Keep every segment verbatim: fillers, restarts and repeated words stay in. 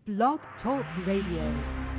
Blog Talk Radio.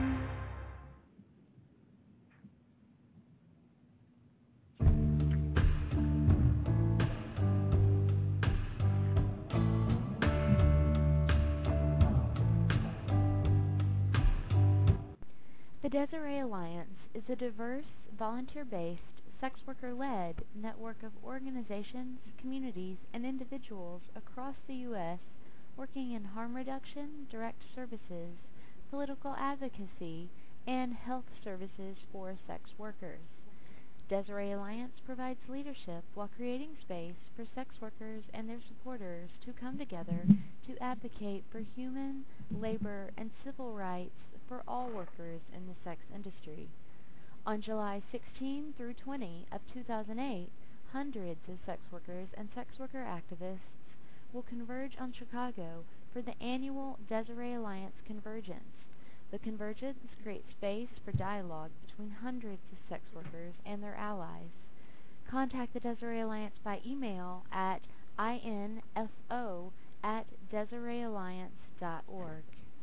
The Desiree Alliance is a diverse, volunteer-based, sex worker-led network of organizations, communities, and individuals across the U S working in harm reduction, direct services, political advocacy, and health services for sex workers. Desiree Alliance provides leadership while creating space for sex workers and their supporters to come together to advocate for human, labor, and civil rights for all workers in the sex industry. On July sixteenth through twentieth of two thousand eight, hundreds of sex workers and sex worker activists will converge on Chicago for the annual Desiree Alliance Convergence. The Convergence creates space for dialogue between hundreds of sex workers and their allies. Contact the Desiree Alliance by email at info at desiree alliance dot org.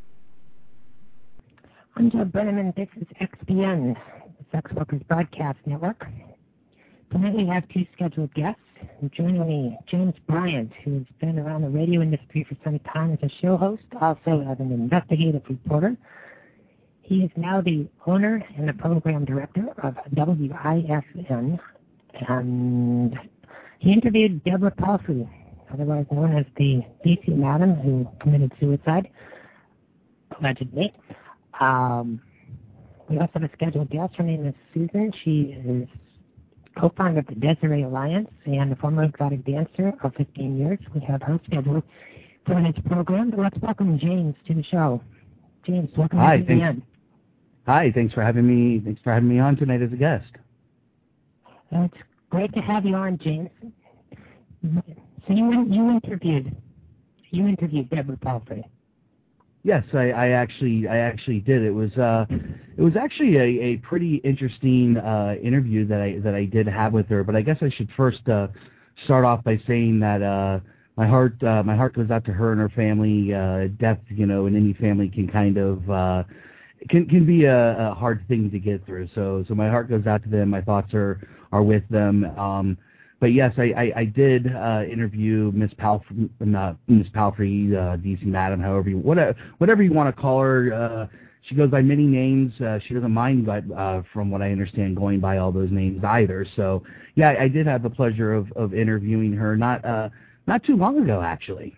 I'm Joe Brenneman. This is X B N, the Sex Workers Broadcast Network. Tonight we have two scheduled guests. Joining me, James Bryant, who has been around the radio industry for some time as a show host, also as an investigative reporter. He is now the owner and the program director of W I S N, and he interviewed Deborah Palfrey, otherwise known as the D C Madam, who committed suicide, allegedly. Um, we also have a scheduled guest. Her name is Susan. She is co-founder of the Desiree Alliance and a former exotic dancer of fifteen years. We have her scheduled for this program. But let's welcome James to the show. James, welcome Hi, to the thanks. end. Hi, thanks for having me. Thanks for having me on tonight as a guest. Uh, it's great to have you on, James. So you you interviewed you interviewed Deborah Palfrey. Yes, I, I actually I actually did. It was uh, it was actually a, a pretty interesting uh, interview that I that I did have with her. But I guess I should first uh, start off by saying that uh, my heart uh, my heart goes out to her and her family. Uh, death, you know, in any family can kind of uh, can can be a, a hard thing to get through. So so my heart goes out to them. My thoughts are are with them. Um, But yes, I, I, I did uh, interview Miss Palfrey, not Miss Palfrey, uh, D C Madam, however you, whatever, whatever you want to call her. Uh, she goes by many names. Uh, she doesn't mind, but uh, from what I understand, going by all those names either. So yeah, I, I did have the pleasure of, of interviewing her not uh, not too long ago, actually.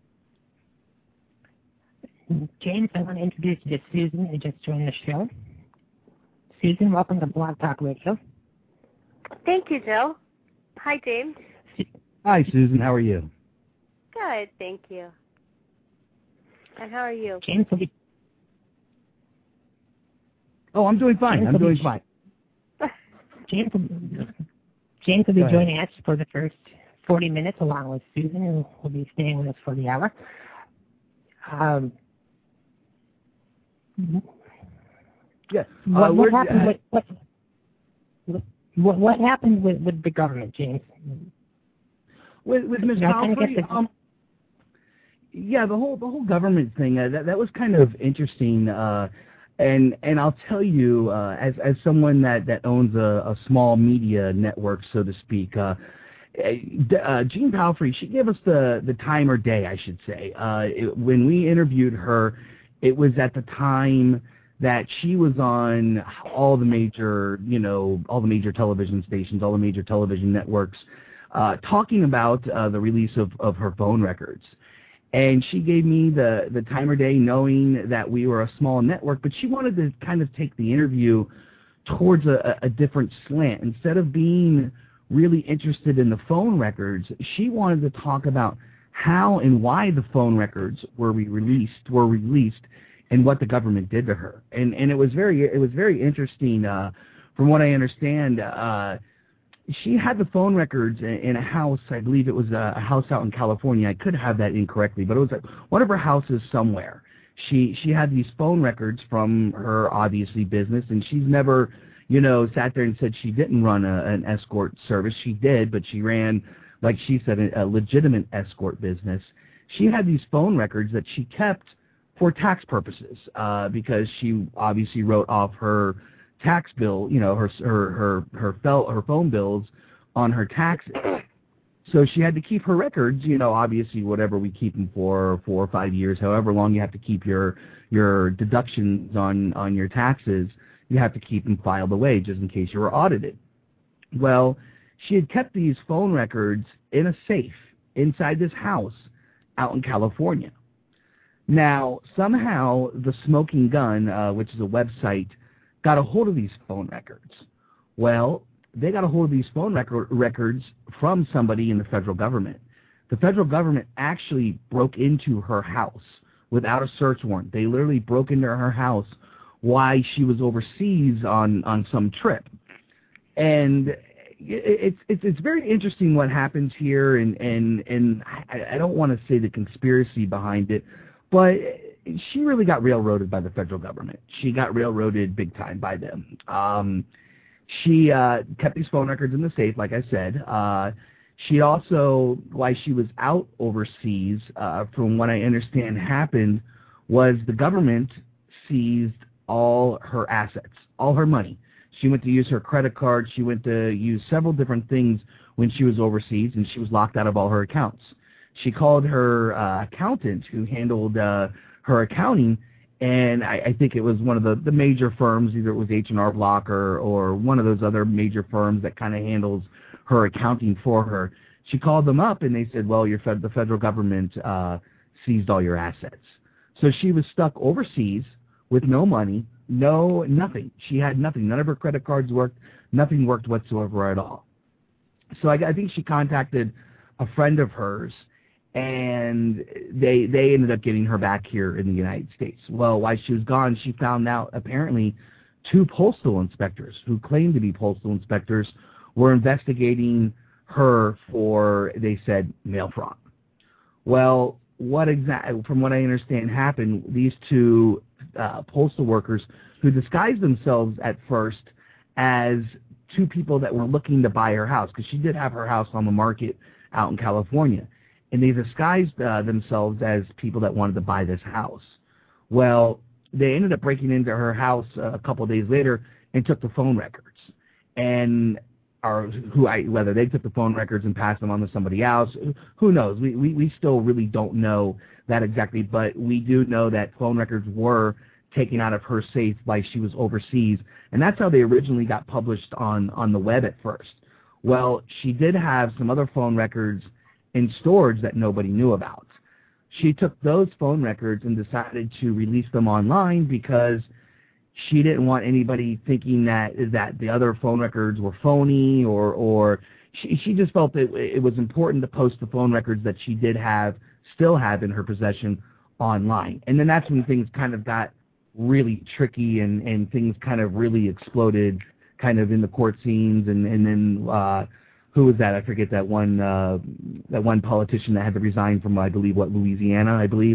James, I want to introduce you to Susan, who just joined the show. Susan, welcome to Blog Talk Radio. Thank you, Joe. Hi, James. Hi, Susan. How are you? Good, thank you. And how are you? James will be. Oh, I'm doing fine. James I'm doing be, fine. James, will, James will be Go joining us for the first forty minutes, along with Susan, who will be staying with us for the hour. Um. Yes. What, Uh, what happened uh, with what? What, what happened with, with the government, James? With, with Miz Palfrey, the... um, yeah, the whole the whole government thing uh, that that was kind of interesting, uh, and and I'll tell you, uh, as as someone that, that owns a, a small media network, so to speak, uh, uh, Jean Palfrey, she gave us the the time or day, I should say. Uh, it, when we interviewed her, it was at the time that she was on all the major, you know, all the major television stations, all the major television networks, uh, talking about uh, the release of, of her phone records. And she gave me the, the time or day knowing that we were a small network, but she wanted to kind of take the interview towards a, a different slant. Instead of being really interested in the phone records, she wanted to talk about how and why the phone records were released, were released, and what the government did to her, and and it was very it was very interesting. Uh, from what I understand, uh, she had the phone records in, in a house. I believe it was a, a house out in California. I could have that incorrectly, but it was like one of her houses somewhere. She she had these phone records from her obviously business, and she's never, you know, sat there and said she didn't run a, an escort service. She did, but she ran, like she said, a, a legitimate escort business. She had these phone records that she kept for tax purposes, uh, because she obviously wrote off her tax bill, you know, her her her her, fel- her phone bills on her taxes. So she had to keep her records, you know, obviously whatever we keep them for, four or five years, however long you have to keep your your deductions on, on your taxes, you have to keep them filed away just in case you were audited. Well, she had kept these phone records in a safe inside this house out in California. Now, somehow the Smoking Gun, uh, which is a website, got a hold of these phone records. Well, they got a hold of these phone record, records from somebody in the federal government. The federal government actually broke into her house without a search warrant. They literally broke into her house while she was overseas on, on some trip. And it's, it's, it's very interesting what happens here, and, and, and I, I don't want to say the conspiracy behind it, but she really got railroaded by the federal government. She got railroaded big time by them. Um, She uh, kept these phone records in the safe, like I said. Uh, she also, while she was out overseas, uh, from what I understand happened, was the government seized all her assets, all her money. She went to use her credit card. She went to use several different things when she was overseas, and she was locked out of all her accounts. She called her uh, accountant, who handled uh, her accounting, and I, I think it was one of the, the major firms, either it was H and R Block or, or one of those other major firms that kind of handles her accounting for her. She called them up, and they said, well, your fed, the federal government uh, seized all your assets. So she was stuck overseas with no money, no nothing. She had nothing. None of her credit cards worked. Nothing worked whatsoever at all. So I, I think she contacted a friend of hers, and they they ended up getting her back here in the United States. Well, while she was gone, she found out apparently two postal inspectors who claimed to be postal inspectors were investigating her for, they said, mail fraud. Well, what exactly, from what I understand happened, these two uh, postal workers who disguised themselves at first as two people that were looking to buy her house, because she did have her house on the market out in California. And they disguised uh, themselves as people that wanted to buy this house. Well, they ended up breaking into her house uh, a couple of days later and took the phone records. And or who I whether they took the phone records and passed them on to somebody else, who knows? We, we, we still really don't know that exactly, but we do know that phone records were taken out of her safe while she was overseas. And that's how they originally got published on, on the web at first. Well, she did have some other phone records in storage that nobody knew about. She took those phone records and decided to release them online because she didn't want anybody thinking that that the other phone records were phony, or or she, she just felt that it was important to post the phone records that she did have, still have in her possession online. And then that's when things kind of got really tricky, and, and things kind of really exploded kind of in the court scenes, and, and then uh, who was that? I forget that one uh, that one politician that had to resign from, I believe, what, Louisiana, I believe?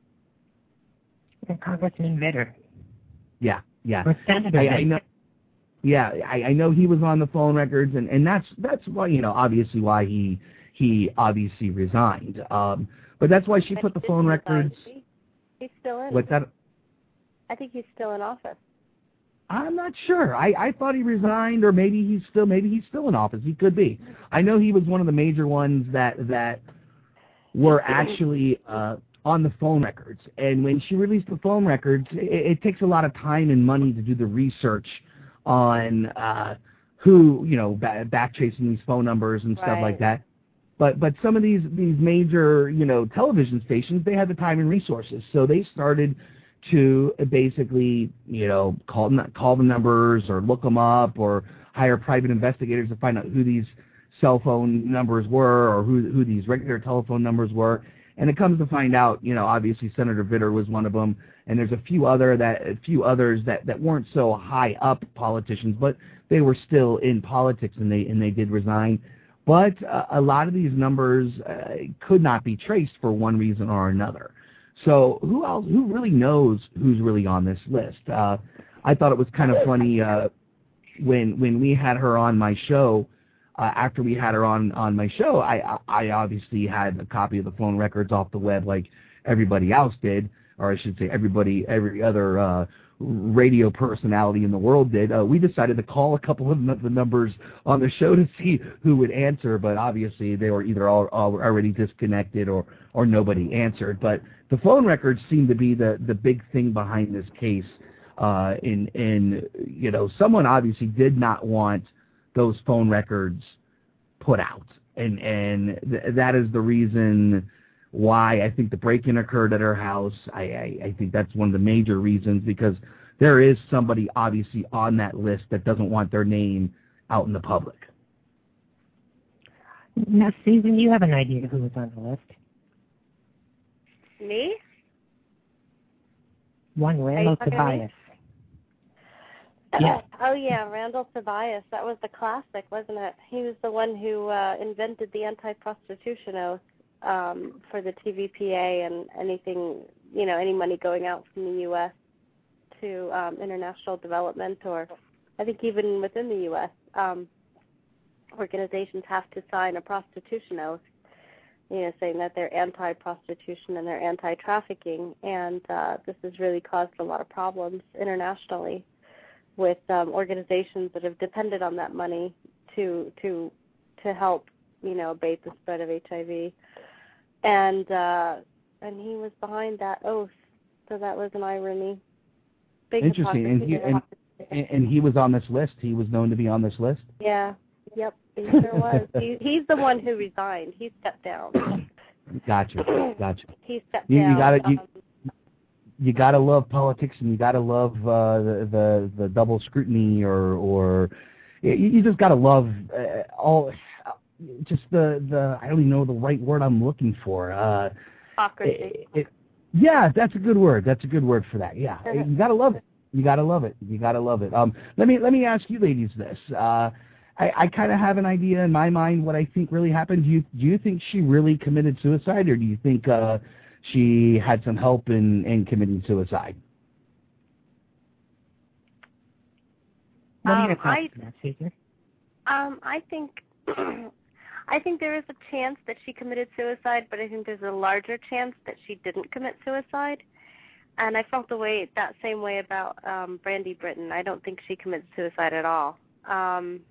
Congressman Vitter. Yeah, yeah. Or Senator I, I know, yeah, I, I know he was on the phone records, and, and that's that's why, you know, obviously why he he obviously resigned. Um, but that's why she put the phone records. He's still in. What's that? I think he's still in office. I'm not sure. I, I thought he resigned, or maybe he's still maybe he's still in office. He could be. I know he was one of the major ones that that were actually uh, on the phone records. And when she released the phone records, it, it takes a lot of time and money to do the research on uh, who, you know, ba- back tracing these phone numbers and stuff Right. like that. But but some of these these major, you know, television stations, they had the time and resources, so they started to basically, you know, call call the numbers or look them up, or hire private investigators to find out who these cell phone numbers were, or who who these regular telephone numbers were. And it comes to find out, you know, obviously Senator Vitter was one of them, and there's a few other that a few others that, that weren't so high up politicians, but they were still in politics, and they and they did resign. But uh, a lot of these numbers uh, could not be traced for one reason or another. So who else? Who really knows who's really on this list? Uh, I thought it was kind of funny uh, when when we had her on my show. Uh, after we had her on, on my show, I I obviously had a copy of the phone records off the web like everybody else did, or I should say everybody, every other uh, radio personality in the world did, uh, we decided to call a couple of the numbers on the show to see who would answer, but obviously they were either all, all already disconnected or, or nobody answered. But the phone records seem to be the, the big thing behind this case. Uh, and, and, you know, someone obviously did not want those phone records put out. And, and th- that is the reason why I think the break-in occurred at her house. I, I, I think that's one of the major reasons, because there is somebody obviously on that list that doesn't want their name out in the public. Now, Susan, you have an idea who was on the list? Me? One, Randall Tobias. Yeah. Oh, yeah, Randall Tobias. That was the classic, wasn't it? He was the one who uh, invented the anti-prostitution oath um, for the T V P A and anything, you know, any money going out from the U S to um, international development, or I think even within the U S, um, organizations have to sign a prostitution oath, you know, saying that they're anti-prostitution and they're anti-trafficking, and uh, this has really caused a lot of problems internationally with um, organizations that have depended on that money to to to help, you know, abate the spread of H I V, and uh, and he was behind that oath, so that was an irony. Big Interesting, and he and, and he was on this list. He was known to be on this list. Yeah. Yep. He sure was. he, he's the one who resigned. He stepped down. Gotcha. Gotcha. He stepped you, down. You gotta, you, um, you gotta love politics, and you gotta love uh, the, the the double scrutiny, or or you, you just gotta love uh, all just the the I don't even know the right word I'm looking for. Uh, Hypocrisy. It, it, yeah, that's a good word. That's a good word for that. Yeah, you gotta love it. You gotta love it. You gotta love it. Um, let me let me ask you, ladies, this. Uh, I, I kind of have an idea in my mind what I think really happened. Do you do you think she really committed suicide, or do you think uh, she had some help in, in committing suicide? What are Um, your thoughts I, on that, Susan? um, I think I think there is a chance that she committed suicide, but I think there's a larger chance that she didn't commit suicide. And I felt the way that same way about um, Brandy Britton. I don't think she committed suicide at all. Um,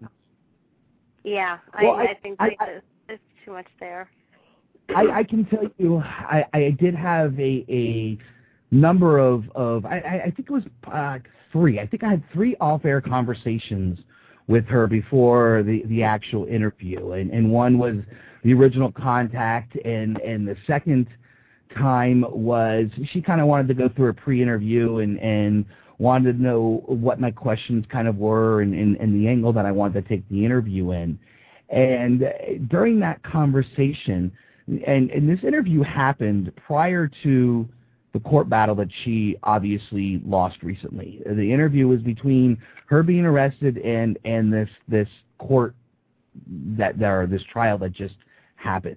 yeah, well, I, I, I think I, there's, there's too much there. I, I can tell you, I, I did have a, a number of, of I, I think it was uh, three. I think I had three off-air conversations with her before the, the actual interview. And, and one was the original contact, and, and the second time was she kind of wanted to go through a pre-interview and, and wanted to know what my questions kind of were, and, and, and the angle that I wanted to take the interview in. And during that conversation, and, and this interview happened prior to the court battle that she obviously lost recently. The interview was between her being arrested and, and this this court that there this trial that just happened.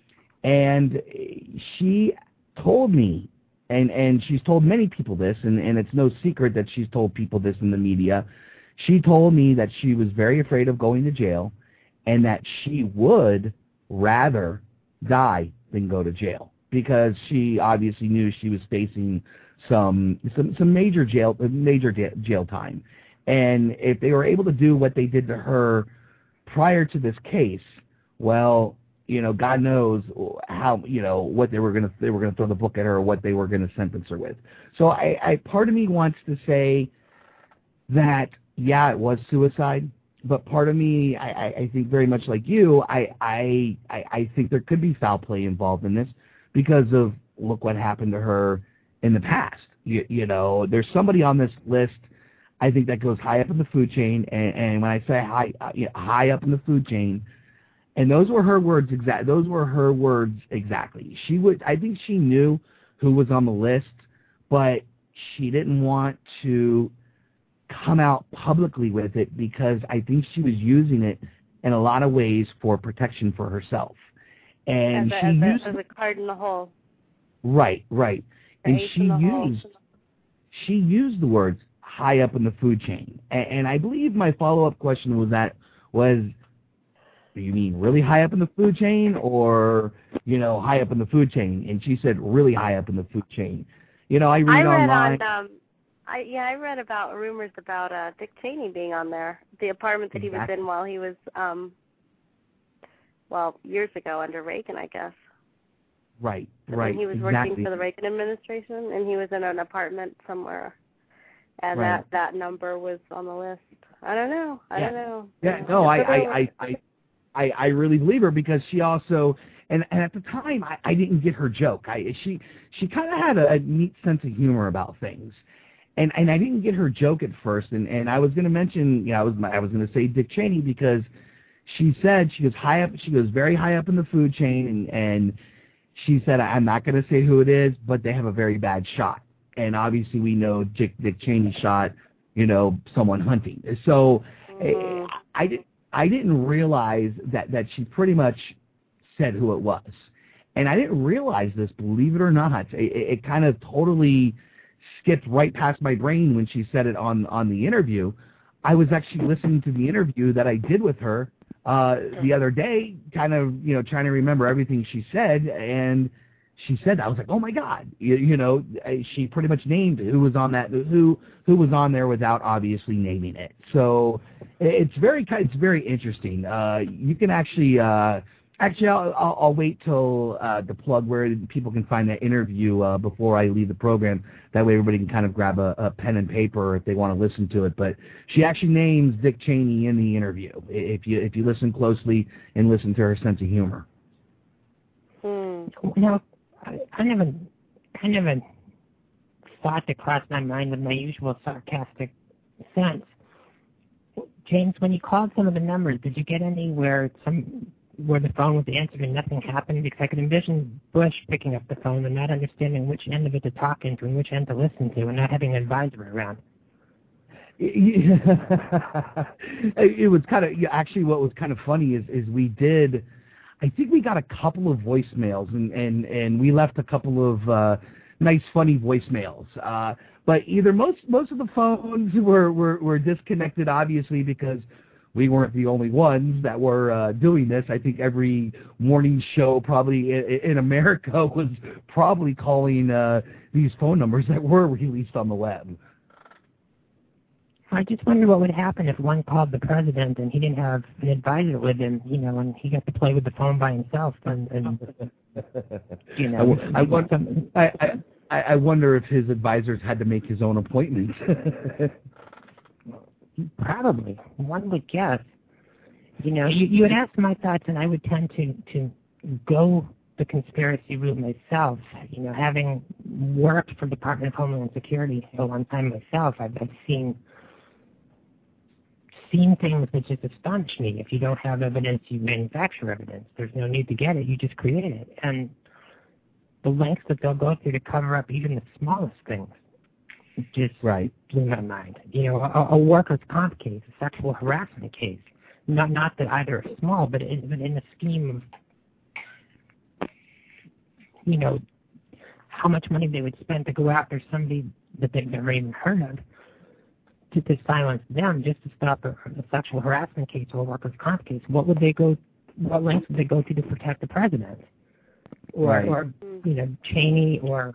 And she told me, and, and she's told many people this, and, and it's no secret that she's told people this in the media. She told me that she was very afraid of going to jail, and that she would rather die than go to jail, because she obviously knew she was facing some some, some major jail major jail time. And if they were able to do what they did to her prior to this case, well, you know, God knows how, you know, what they were going to, they were going to throw the book at her, or what they were going to sentence her with. So I, I, part of me wants to say that, yeah, it was suicide, but part of me, I, I think very much like you, I, I, I think there could be foul play involved in this, because of, look what happened to her in the past. You, you know, there's somebody on this list, I think, that goes high up in the food chain, and, and when I say high, you know, high up in the food chain, and those were her words exact. Those were her words exactly. She would. I think she knew who was on the list, but she didn't want to come out publicly with it, because I think she was using it in a lot of ways for protection for herself. And as a, she as used a, as a card in the hole. Right, right. And she used hole. she used the words high up in the food chain. And, and I believe my follow-up question was that was. Do you mean really high up in the food chain, or, you know, high up in the food chain? And she said really high up in the food chain. You know, I read, I read online. on, um, I yeah, I read about rumors about uh, Dick Cheney being on there, the apartment that Exactly. he was in while he was, um, well, years ago under Reagan, I guess. Right, So right, when he was exactly. working for the Reagan administration, and he was in an apartment somewhere, and Right. that that number was on the list. I don't know. I Yeah. don't know. Yeah, no, I, So I, I, I, I, I really believe her because she also, and, and at the time, I, I didn't get her joke. I, she, she kind of had a, a neat sense of humor about things, and and I didn't get her joke at first. And, and I was going to mention, you know, I was I was going to say Dick Cheney because she said she was high up, she goes very high up in the food chain, and and she said, I'm not going to say who it is, but they have a very bad shot. And obviously, we know Dick, Dick Cheney shot, you know, someone hunting. So mm. I, I, did, I didn't realize that, that she pretty much said who it was. And I didn't realize this, believe it or not. It, it kind of totally skipped right past my brain when she said it on, on the interview. I was actually listening to the interview that I did with her uh, the other day, kind of, you know, trying to remember everything she said, and she said that. I was like, oh my God, you, you know, she pretty much named who was on that, who who was on there without obviously naming it. So it's very it's very interesting. Uh, you can actually uh, actually I'll, I'll, I'll wait till uh, the plug where people can find that interview uh, before I leave the program. That way everybody can kind of grab a, a pen and paper if they want to listen to it. But she actually names Dick Cheney in the interview. If you if you listen closely and listen to her sense of humor. Hmm. Now, I, I never, I never thought to cross my mind with my usual sarcastic sense. James, when you called some of the numbers, did you get any where some where the phone was answered and nothing happened? Because I could envision Bush picking up the phone and not understanding which end of it to talk into and which end to listen to, and not having an advisor around. It was kind of actually what was kind of funny is is we did. I think we got a couple of voicemails, and, and, and we left a couple of uh, nice, funny voicemails. Uh, but either most most of the phones were, were, were disconnected, obviously, because we weren't the only ones that were uh, doing this. I think every morning show probably in, in America was probably calling uh, these phone numbers that were released on the web. I just wonder what would happen if one called the president and he didn't have an advisor with him, you know, and he got to play with the phone by himself. And, and you know, I, I, wonder, I, I, I wonder if his advisors had to make his own appointments. Probably. One would guess. You know, you, you would ask my thoughts, and I would tend to, to go the conspiracy route myself. You know, having worked for the Department of Homeland Security for a long time myself, I've, I've seen... seen things that just astonish me. If you don't have evidence, you manufacture evidence. There's no need to get it. You just create it. And the lengths that they'll go through to cover up even the smallest things just right. blew my mind. You know, a, a workers' comp case, a sexual harassment case. Not not that either are small, but in, but in the scheme of, you know, how much money they would spend to go after somebody that they've never even heard of, to, to silence them, just to stop a, a sexual harassment case or a workers' comp case. What would they go? What lengths would they go to to protect the president, or, right. or you know, Cheney, or?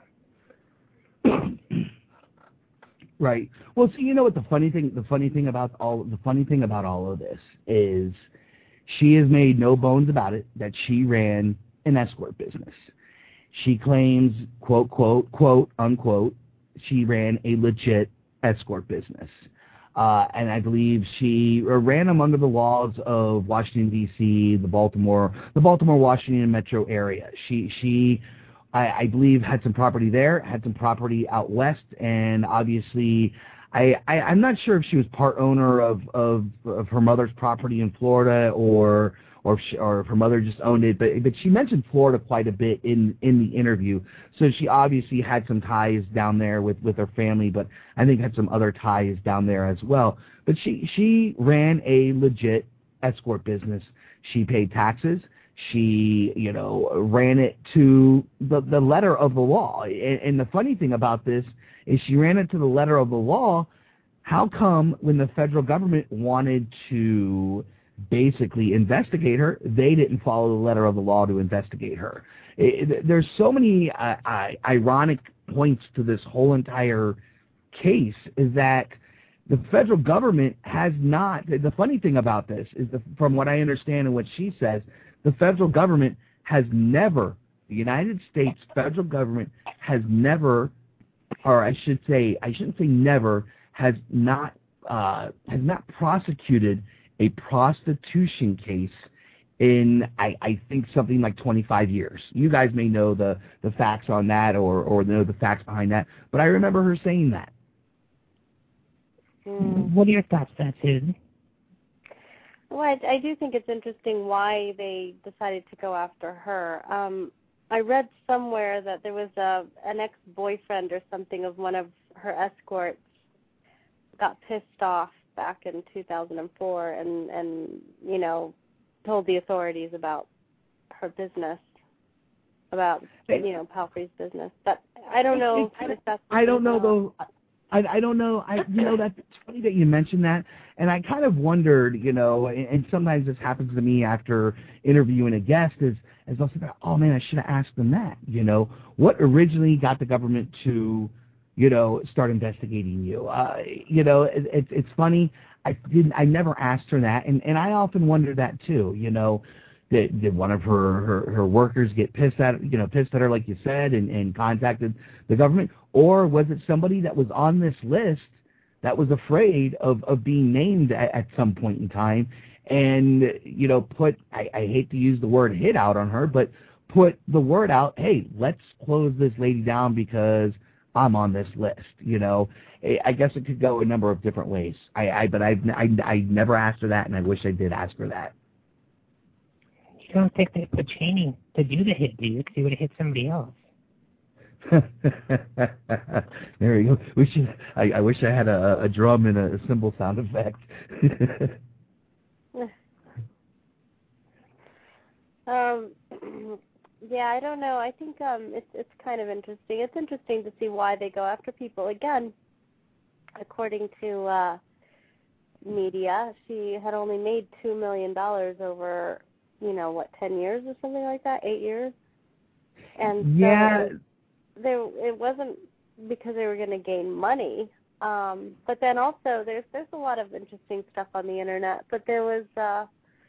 Right. Well, so you know what the funny thing, the funny thing about all, the funny thing about all of this is, she has made no bones about it that she ran an escort business. She claims, quote, quote, quote, unquote, she ran a legit escort business. Uh, and I believe she ran them under the laws of Washington, D C, the Baltimore, the Baltimore, Washington metro area. She, she, I, I believe, had some property there, had some property out west, and obviously, I, I, I'm not sure if she was part owner of, of, of her mother's property in Florida, or or if, she, or if her mother just owned it, but but she mentioned Florida quite a bit in, in the interview, so she obviously had some ties down there with, with her family, but I think had some other ties down there as well. But she, she ran a legit escort business. She paid taxes. She, you know, ran it to the, the letter of the law. And, and the funny thing about this is she ran it to the letter of the law. How come when the federal government wanted to basically investigate her, they didn't follow the letter of the law to investigate her? It, there's so many uh, ironic points to this whole entire case is that the federal government has not, the funny thing about this is, the, from what I understand and what she says, the federal government has never, the United States federal government has never, or I should say, I shouldn't say never, has not, uh, has not prosecuted a prostitution case in, I, I think, something like twenty-five years. You guys may know the, the facts on that or, or know the facts behind that, but I remember her saying that. What are your thoughts on that, Susan? Well, I, I do think it's interesting why they decided to go after her. Um, I read somewhere that there was a an ex-boyfriend or something of one of her escorts got pissed off back in two thousand four and, and you know, told the authorities about her business, about, you know, Palfrey's business. But I don't know if that's... I don't know, though... I, I don't know. I you know that's funny that you mentioned that, and I kind of wondered, you know, and, and sometimes this happens to me after interviewing a guest, is as I'll say, oh man, I should have asked them that. You know, what originally got the government to, you know, start investigating you? Uh, you know, it, it's it's funny. I didn't. I never asked her that, and and I often wonder that too. You know. Did, did one of her, her, her workers get pissed at you know pissed at her like you said and, and contacted the government, or was it somebody that was on this list that was afraid of, of being named at, at some point in time and you know put I, I hate to use the word hit out on her, but put the word out, hey, let's close this lady down because I'm on this list. You know, I guess it could go a number of different ways. I, I but I've I, I never asked her that, and I wish I did ask her that. You don't think they put Cheney to do the hit, do you? Because he would have hit somebody else. There you go. We should, I, I wish I had a, a drum and a cymbal sound effect. um, yeah, I don't know. I think um, it's it's kind of interesting. It's interesting to see why they go after people. Again, according to uh, media, she had only made two million dollars over, you know, what, ten years or something like that, eight years? And yeah. so there, it wasn't because they were going to gain money. Um, but then also there's there's a lot of interesting stuff on the Internet. But there was uh,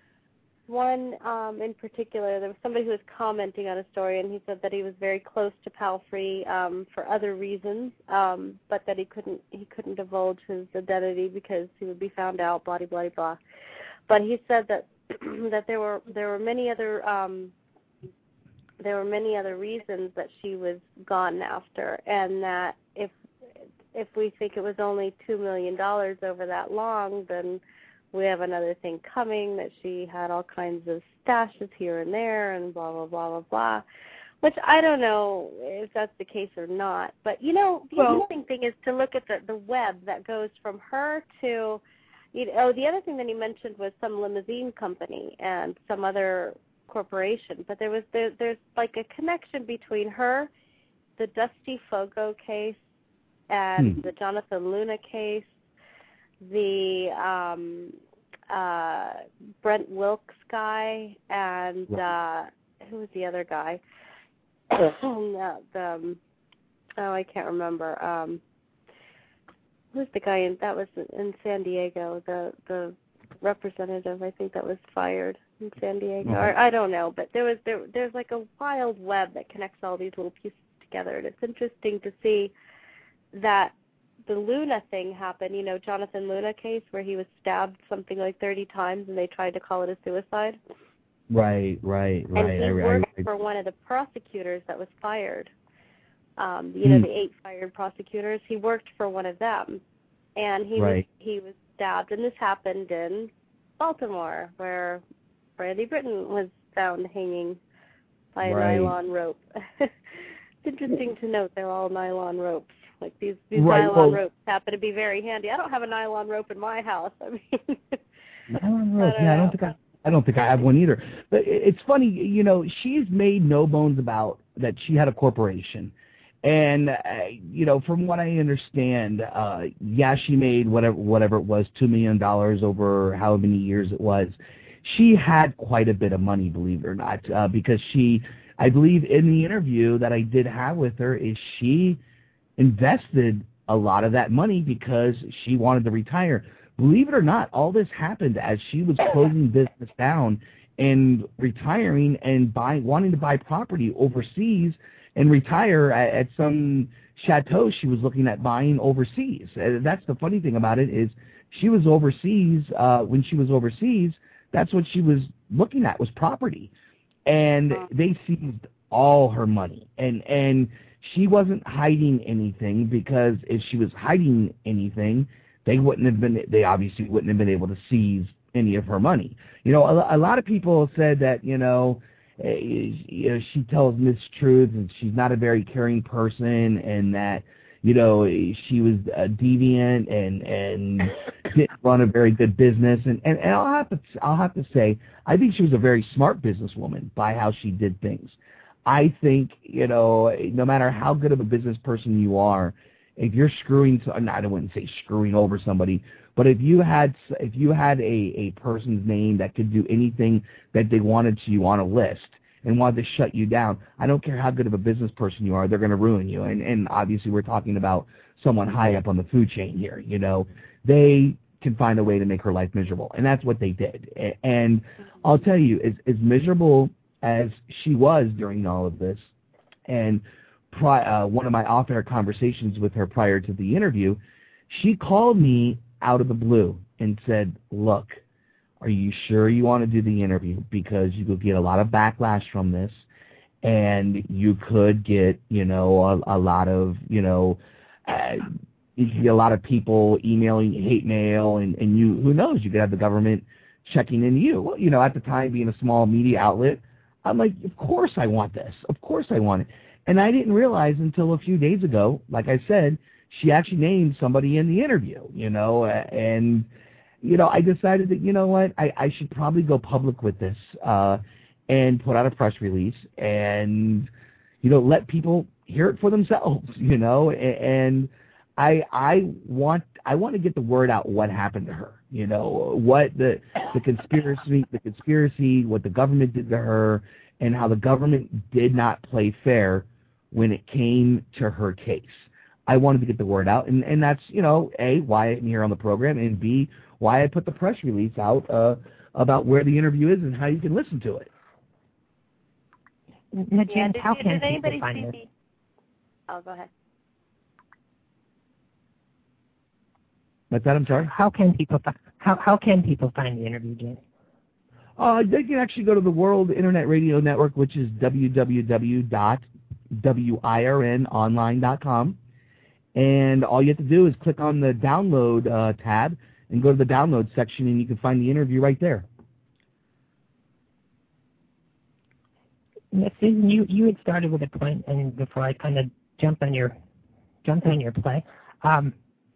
one um, in particular, there was somebody who was commenting on a story, and he said that he was very close to Palfrey um, for other reasons, um, but that he couldn't he couldn't divulge his identity because he would be found out, blah, blah, blah, blah. But he said that that there were there were many other um, there were many other reasons that she was gone after, and that if if we think it was only two million dollars over that long, then we have another thing coming, that she had all kinds of stashes here and there, and blah blah blah blah blah. Which I don't know if that's the case or not. But you know, the well, interesting thing is to look at the the web that goes from her to. You know, oh, the other thing that he mentioned was some limousine company and some other corporation. But there was there, there's like a connection between her, the Dusty Fogo case, and hmm. the Jonathan Luna case, the um, uh, Brent Wilkes guy, and uh, who was the other guy? the, the um, oh, I can't remember. Um, Who's the guy in, that was in San Diego, the the representative, I think, that was fired in San Diego. Mm-hmm. Or, I don't know, but there was there there's like a wild web that connects all these little pieces together, and it's interesting to see that the Luna thing happened, you know, Jonathan Luna case where he was stabbed something like thirty times and they tried to call it a suicide. Right, right, right. And he I, worked I, I, for one of the prosecutors that was fired. Um, you know, mm. the eight fired prosecutors. He worked for one of them, and he right. was he was stabbed. And this happened in Baltimore, where Brandy Britton was found hanging by a right. nylon rope. It's interesting to note they're all nylon ropes. Like these, these right. nylon well, ropes happen to be very handy. I don't have a nylon rope in my house. I mean, nylon rope. I yeah, know. I don't think I. I don't think I have one either. But it's funny, you know, she's made no bones about that she had a corporation. And, uh, you know, from what I understand, uh, yeah, she made whatever whatever it was, two million dollars over however many years it was. She had quite a bit of money, believe it or not, uh, because she I believe in the interview that I did have with her is she invested a lot of that money because she wanted to retire. Believe it or not, all this happened as she was closing business down and retiring and buying, wanting to buy property overseas and retire at, at some chateau she was looking at buying overseas. Uh, that's the funny thing about it is she was overseas. Uh, when she was overseas, that's what she was looking at was property, and they seized all her money. And and she wasn't hiding anything, because if she was hiding anything, they wouldn't have been. They obviously wouldn't have been able to seize any of her money. You know, a, a lot of people said that you know, uh, you know, she tells mistruths and she's not a very caring person, and that you know she was uh, deviant and and didn't run a very good business. And, and and I'll have to I'll have to say I think she was a very smart businesswoman by how she did things. I think you know no matter how good of a business person you are, if you're screwing, I don't want to say screwing over somebody, but if you had if you had a, a person's name that could do anything that they wanted to you on a list and wanted to shut you down, I don't care how good of a business person you are, they're going to ruin you. And, and obviously we're talking about someone high up on the food chain here. You know, they can find a way to make her life miserable, and that's what they did. And I'll tell you, as, as miserable as she was during all of this, and pri- uh, one of my off-air conversations with her prior to the interview, she called me out of the blue and said, look, are you sure you want to do the interview? Because you could get a lot of backlash from this, and you could get, you know, a, a lot of, you know, uh, you could get a lot of people emailing hate mail, and, and you, who knows, you could have the government checking into you. Well, you know, at the time, being a small media outlet, I'm like, of course I want this. Of course I want it. And I didn't realize until a few days ago, like I said, she actually named somebody in the interview, you know, and, you know, I decided that, you know what, I, I should probably go public with this uh, and put out a press release and, you know, let people hear it for themselves, you know, and I I want I want to get the word out what happened to her, you know, what the the conspiracy, the conspiracy, what the government did to her, and how the government did not play fair when it came to her case. I wanted to get the word out, and, and that's, you know, A, why I'm here on the program, and B, why I put the press release out uh, about where the interview is and how you can listen to it. Now, Jen, yeah, did, how did, can did anybody people find see this? the... Oh, go ahead. What's that? I'm sorry? How can people fi- how how can people find the interview, Jen? Uh, they can actually go to the World Internet Radio Network, which is w w w dot wirn online dot com. And all you have to do is click on the download uh, tab and go to the download section, and you can find the interview right there. Now, Susan, you, you had started with a point, and before I kind of jump on your jump on your play, um,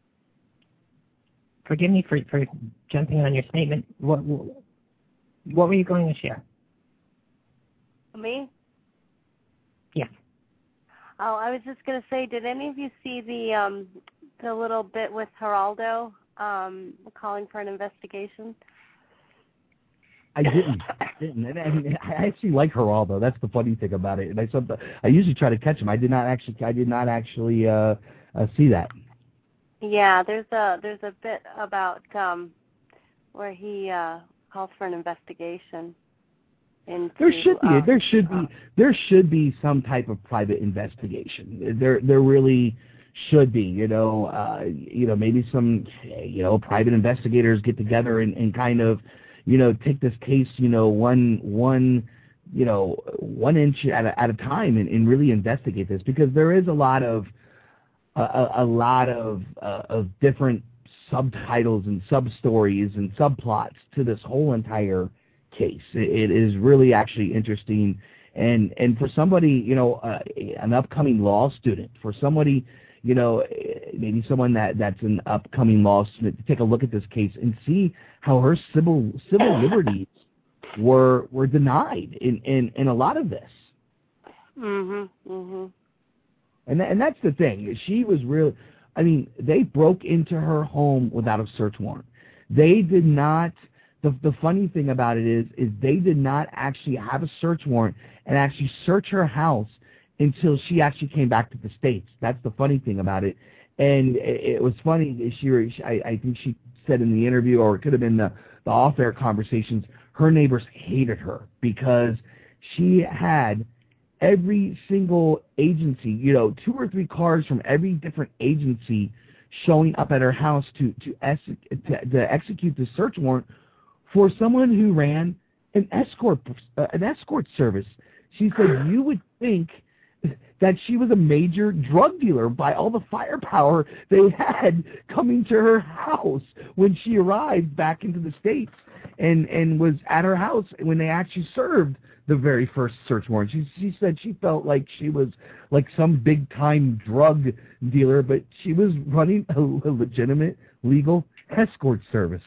forgive me for, for jumping on your statement. What what were you going to share? Me? Yeah. Oh, I was just going to say, did any of you see the um, the little bit with Geraldo um, calling for an investigation? I didn't. I didn't. And, and I actually like Geraldo. That's the funny thing about it. And I sometimes, I usually try to catch him. I did not actually. I did not actually uh, uh, see that. Yeah, there's a there's a bit about um, where he uh, calls for an investigation. Into, there should be. Um, there should be. There should be some type of private investigation. There, there really should be. You know, uh, you know, maybe some, you know, private investigators get together and, and kind of, you know, take this case, you know, one one, you know, one inch at a, at a time and, and really investigate this, because there is a lot of a, a lot of uh, of different subtitles and sub stories and subplots to this whole entire case. It, it is really actually interesting, and and for somebody, you know, uh, an upcoming law student, for somebody, you know, maybe someone that that's an upcoming law student, to take a look at this case and see how her civil civil liberties were were denied in, in, in a lot of this. Mhm. Mhm. And th- and that's the thing. She was real. I mean, they broke into her home without a search warrant. They did not. the the funny thing about it is is they did not actually have a search warrant and actually search her house until she actually came back to the States. That's the funny thing about it. And it, it was funny. She, she I, I think she said in the interview, or it could have been the, the off-air conversations, her neighbors hated her because she had every single agency, you know, two or three cars from every different agency showing up at her house to to, to, to execute the search warrant for someone who ran an escort uh, an escort service. She said you would think that she was a major drug dealer by all the firepower they had coming to her house when she arrived back into the States and, and was at her house when they actually served the very first search warrant. She, she said she felt like she was like some big-time drug dealer, but she was running a, a legitimate, legal escort service.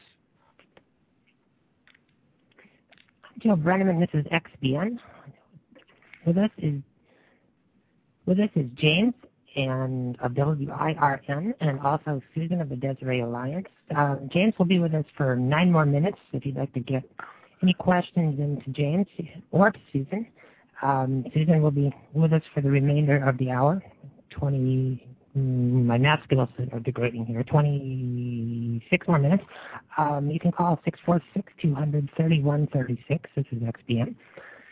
Joe Brenneman, this is X B N. With us is With us is James and of W I R N, and also Susan of the Desiree Alliance. Uh, James will be with us for nine more minutes if you'd like to get any questions into James or to Susan. Um, Susan will be with us for the remainder of the hour. Twenty, my math skills are degrading here. Twenty-six more minutes. Um, you can call six four six, two hundred, thirty-one thirty-six. This is X B N.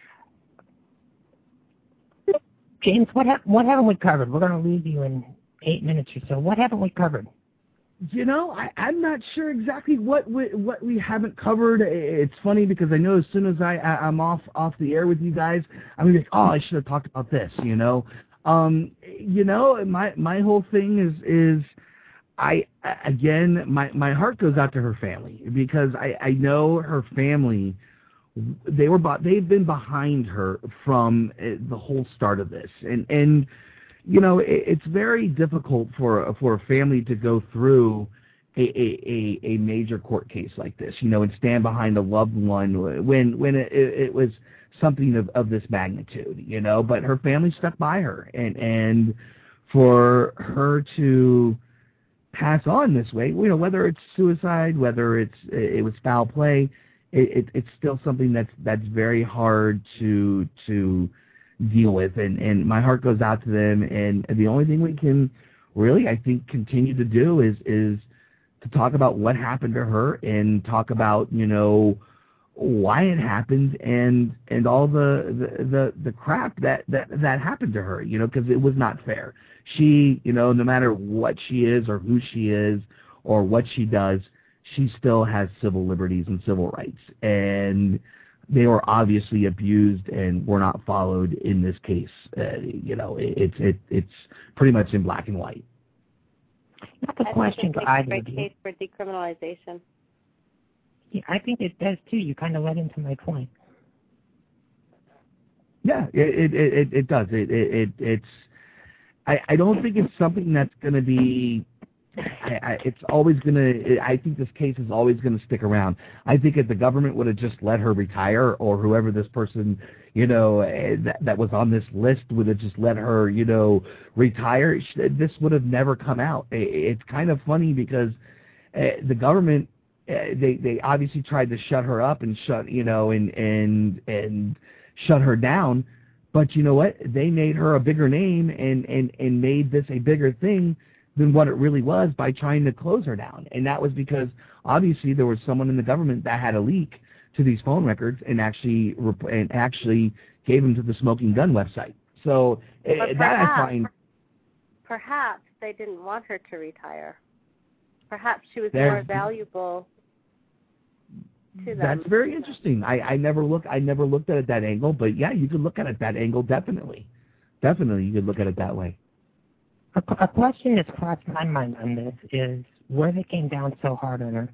James, what ha- what haven't we covered? We're going to leave you in eight minutes or so. What haven't we covered? You know, I, I'm not sure exactly what we, what we haven't covered. It's funny because I know as soon as I, I, I'm off off the air with you guys, I'm going to be like, oh, I should have talked about this, you know. Um, you know, my my whole thing is, is I, again, my, my heart goes out to her family because I, I know her family. They were, they've been behind her from the whole start of this, and and you know it, it's very difficult for for a family to go through a, a a major court case like this, you know, and stand behind a loved one when when it, it was something of, of this magnitude, you know. But her family stuck by her, and and for her to pass on this way, you know, whether it's suicide, whether it's it was foul play. It, it, it's still something that's that's very hard to to deal with, and, and my heart goes out to them. And the only thing we can really, I think, continue to do is is to talk about what happened to her and talk about, you know, why it happened and and all the the, the, the crap that, that, that happened to her, you know, because it was not fair. She, you know, no matter what she is or who she is or what she does, she still has civil liberties and civil rights, and they were obviously abused and were not followed in this case. Uh, you know, it, it's it, it's pretty much in black and white. Not the I question think for it's a either of great you. case for decriminalization. Yeah, I think it does too. You kind of led into my point. Yeah, it it it, it does. It, it it it's. I I don't think it's something that's going to be. I, I, it's always going to, I think this case is always going to stick around. I think if the government would have just let her retire, or whoever this person, you know, that, that was on this list would have just let her, you know, retire, this would have never come out. It's kind of funny because uh, the government, uh, they, they obviously tried to shut her up and shut, you know, and, and, and shut her down. But you know what? They made her a bigger name and, and, and made this a bigger thing than what it really was by trying to close her down. And that was because obviously there was someone in the government that had a leak to these phone records and actually and actually gave them to the Smoking Gun website. So uh, that I find... Perhaps they didn't want her to retire. Perhaps she was There's, more valuable to them. That's very interesting. I, I never look I never looked at it that angle, but yeah, you could look at it that angle, definitely. Definitely you could look at it that way. A, a question that's crossed my mind on this is where they came down so hard on her.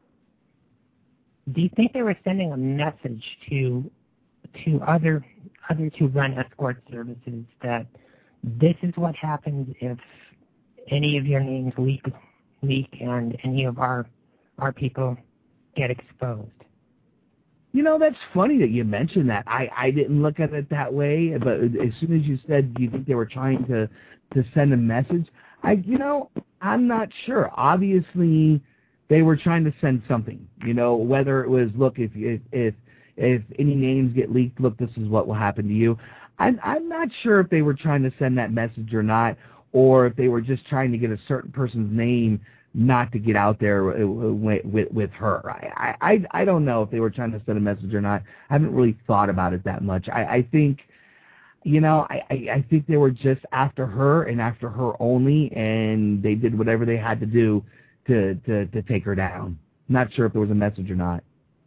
Do you think they were sending a message to to other others who run escort services that this is what happens if any of your names leak leak and any of our our people get exposed? You know, that's funny that you mentioned that. I, I didn't look at it that way, but as soon as you said, do you think they were trying to, to send a message? I, you know, I'm not sure. Obviously, they were trying to send something. You know, whether it was, look, if if if, if any names get leaked, look, this is what will happen to you. I'm, I'm not sure if they were trying to send that message or not, or if they were just trying to get a certain person's name not to get out there with, with, with her. I, I, I don't know if they were trying to send a message or not. I haven't really thought about it that much. I, I think, you know, I, I, I think they were just after her and after her only, and they did whatever they had to do to, to, to take her down. Not sure if there was a message or not.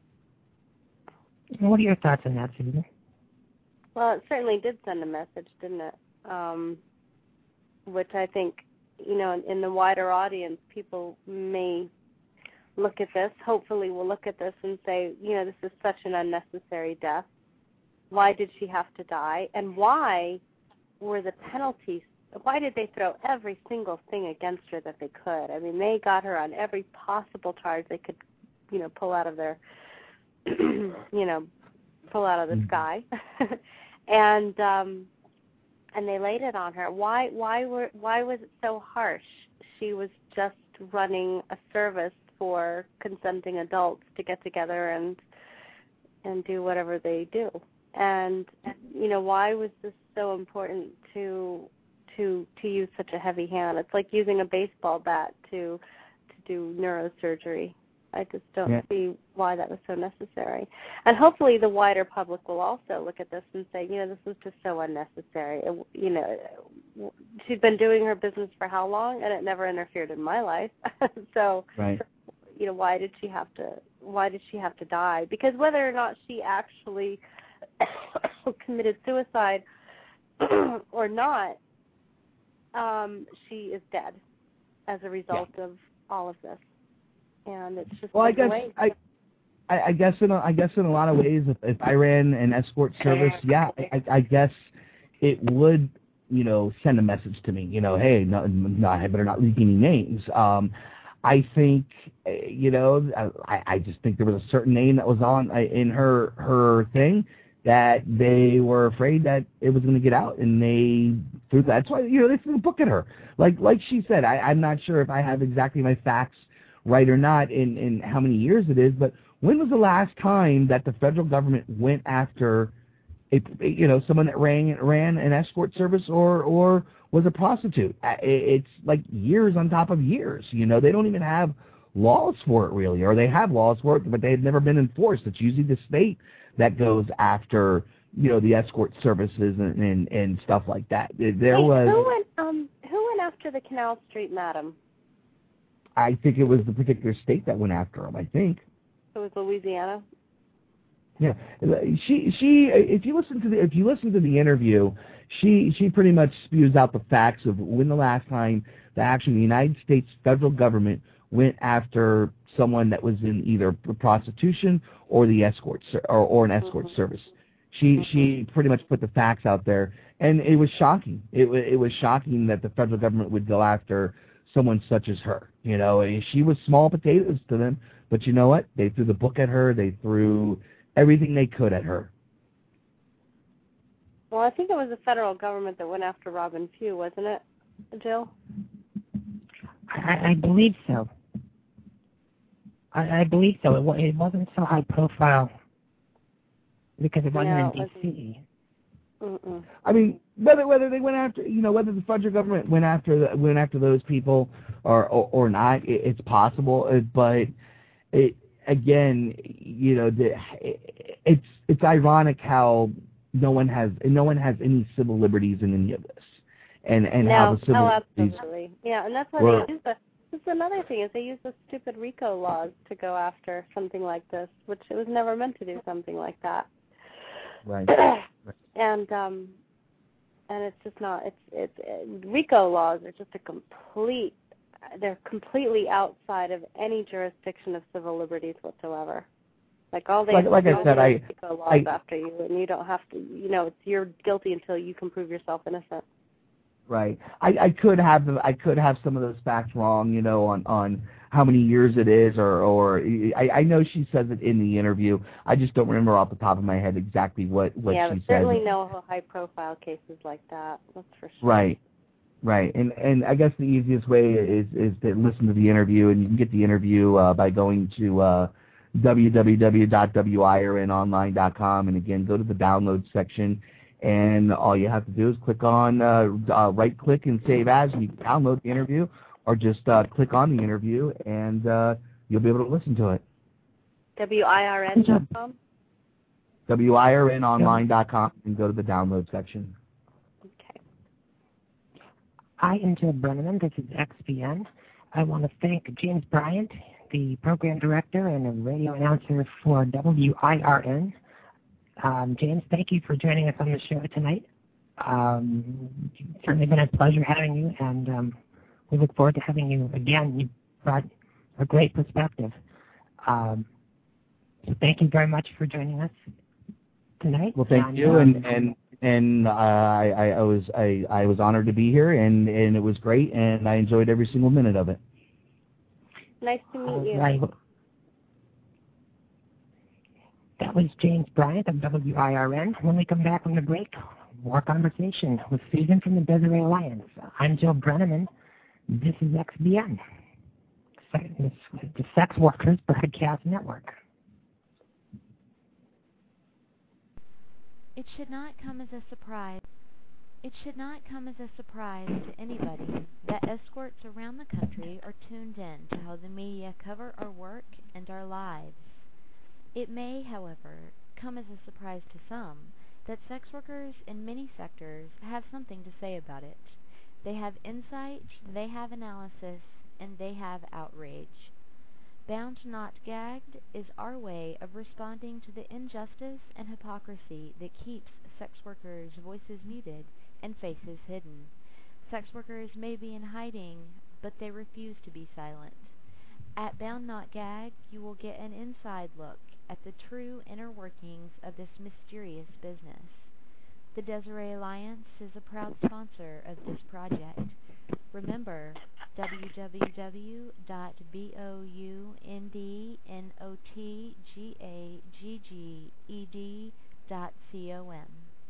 What are your thoughts on that, Susan? Well, it certainly did send a message, didn't it? Um, which I think, you know, in, in the wider audience, people may look at this, hopefully will look at this and say, you know, this is such an unnecessary death. Why did she have to die? And why were the penalties, why did they throw every single thing against her that they could? I mean, they got her on every possible charge they could, you know, pull out of their, you know, pull out of the sky. and, um, and they laid it on her. Why why were why was it so harsh? She was just running a service for consenting adults to get together and and do whatever they do. And you know, why was this so important to to to use such a heavy hand? It's like using a baseball bat to to do neurosurgery. I just don't yeah. see why that was so necessary. And hopefully the wider public will also look at this and say, you know, this was just so unnecessary. It, you know, she'd been doing her business for how long, and it never interfered in my life. so, right. you know, why did she have to? Why did she have to die? Because whether or not she actually committed suicide or not, um, she is dead as a result yeah. of all of this. And it's just well, I guess way. I, I, I guess in a, I guess in a lot of ways, if, if I ran an escort service, yeah, I, I guess it would, you know, send a message to me, you know, hey, no, no I better not leak any names. Um, I think, you know, I, I just think there was a certain name that was on in her her thing that they were afraid that it was going to get out, and they threw that. That's why, you know, they threw the book at her. Like like she said, I, I'm not sure if I have exactly my facts right or not in, in how many years it is, but when was the last time that the federal government went after a, you know, someone that ran ran an escort service or or was a prostitute? It's like years on top of years. You know, they don't even have laws for it really, or they have laws for it, but they've never been enforced. It's usually the state that goes after, you know, the escort services and and, and stuff like that. There hey, was who went um who went after the Canal Street Madam? I think it was the particular state that went after him, I think. It was Louisiana? Yeah. She she if you listen to the if you listen to the interview, she she pretty much spews out the facts of when the last time that actually the United States federal government went after someone that was in either prostitution or the escort or, or an escort mm-hmm. service. She mm-hmm. she pretty much put the facts out there, and it was shocking. It it was shocking that the federal government would go after someone such as her. You know, she was small potatoes to them, but you know what? They threw the book at her. They threw everything they could at her. Well, I think it was the federal government that went after Robin Pugh, wasn't it, Jill? I, I believe so. I, I believe so. It, it wasn't so high profile because it wasn't no, in D C Mm-mm. I mean, whether whether they went after, you know, whether the federal government went after the, went after those people or or, or not, it, it's possible. But it again, you know, the, it, it's it's ironic how no one has no one has any civil liberties in any of this, and and no, how the civil no, liberties. absolutely, yeah, and that's why were, they use the. This is another thing is they use the stupid RICO laws to go after something like this, which it was never meant to do something like that. Right. and um, and it's just not. It's it's it, RICO laws are just a complete. They're completely outside of any jurisdiction of civil liberties whatsoever. Like all they like, like I said, I RICO laws I, after you, and you don't have to. You know, it's you're guilty until you can prove yourself innocent. Right. I, I could have the, I could have some of those facts wrong, you know, on, on how many years it is, or or I, I know she says it in the interview. I just don't remember off the top of my head exactly what, what yeah, she but said. certainly no high-profile cases like that. That's for sure. Right. Right, and and I guess the easiest way is is to listen to the interview, and you can get the interview uh, by going to uh, w w w dot w i r n online dot com, and again, go to the download section, and all you have to do is click on uh, uh, right click and save as, and you can download the interview, or just uh, click on the interview, and uh, you'll be able to listen to it. W I R N dot com. w i r n online dot com, and go to the download section. I am Jill Brenneman. This is X B N. I want to thank James Bryant, the program director and a radio announcer for W I R N. Um, James, thank you for joining us on the show tonight. Um, it's certainly been a pleasure having you, and um, we look forward to having you again. You brought a great perspective. Um, so thank you very much for joining us tonight. Well, thank and, you, um, and and and uh, I, I was I, I was honored to be here, and, and it was great, and I enjoyed every single minute of it. Nice to meet you. Right. That was James Bryant of W I R N. When we come back from the break, more conversation with Susan from the Desiree Alliance. I'm Jill Brenneman. This is X B N, the Sex Workers Broadcast Network. It should not come as a surprise. It should not come as a surprise to anybody that escorts around the country are tuned in to how the media cover our work and our lives. It may, however, come as a surprise to some that sex workers in many sectors have something to say about it. They have insight, they have analysis, and they have outrage. Bound Not Gagged is our way of responding to the injustice and hypocrisy that keeps sex workers' voices muted and faces hidden. Sex workers may be in hiding, but they refuse to be silent. At Bound Not Gagged, you will get an inside look at the true inner workings of this mysterious business. The Desiree Alliance is a proud sponsor of this project. Remember, w w w dot boundnotgagged dot com.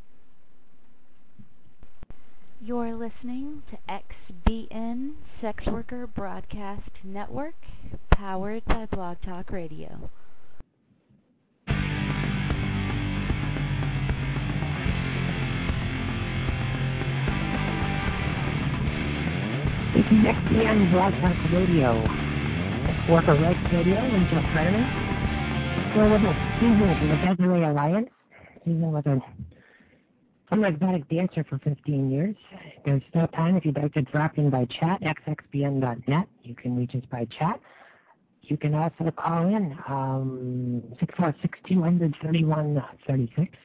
You're listening to X B N Sex Worker Broadcast Network, powered by Blog Talk Radio. This is X B N Broadcast Radio, Sex Worker Rights Radio, and Jill Brenneman. We're with Susan from the Desiree Alliance. Susan was a some exotic dancer for fifteen years. There's still time if you'd like to drop in by chat, x x b n dot net. You can reach us by chat. You can also call in, um, six four six, two hundred, thirty-one thirty-six.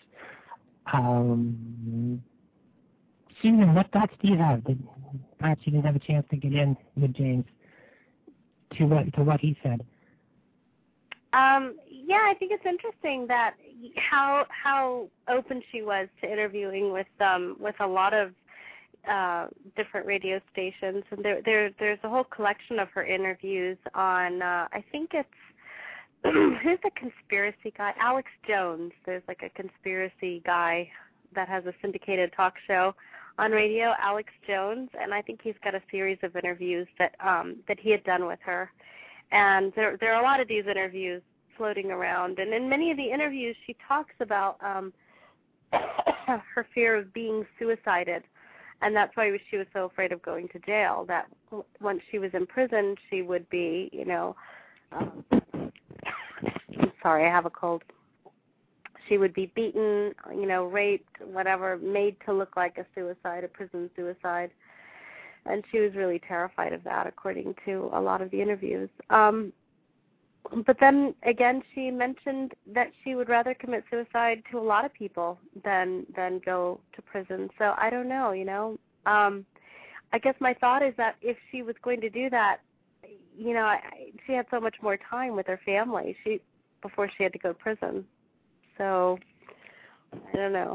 Um, Susan, what thoughts do you have? Did, perhaps you didn't have a chance to get in with James to what, to what he said. Um, yeah, I think it's interesting that how how open she was to interviewing with um with a lot of uh, different radio stations, and there there there's a whole collection of her interviews on uh, I think it's who's the conspiracy guy? Alex Jones. There's like a conspiracy guy that has a syndicated talk show on radio, Alex Jones, and I think he's got a series of interviews that um that he had done with her. And there, there are a lot of these interviews floating around. And in many of the interviews, she talks about um, her fear of being suicided. And that's why she was so afraid of going to jail, that once she was in prison, she would be, you know, um, I'm sorry, I have a cold. She would be beaten, you know, raped, whatever, made to look like a suicide, a prison suicide. And she was really terrified of that, according to a lot of the interviews. Um, but then, again, she mentioned that she would rather commit suicide to a lot of people than than go to prison. So I don't know, you know. Um, I guess my thought is that if she was going to do that, you know, I, she had so much more time with her family she before she had to go to prison. So I don't know.